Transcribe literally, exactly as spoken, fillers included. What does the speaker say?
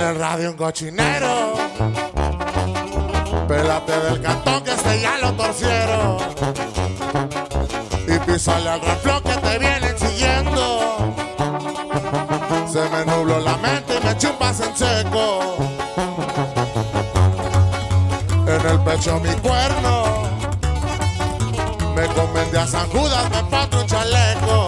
el radio un cochinero. Pélate del cantón que este ya lo torcieron. Y písale al reflón que te vienen siguiendo. Se me nubló la mente y me chupas en seco. En el pecho mi cuerno. Me convendé a San Judas, me pato un chaleco.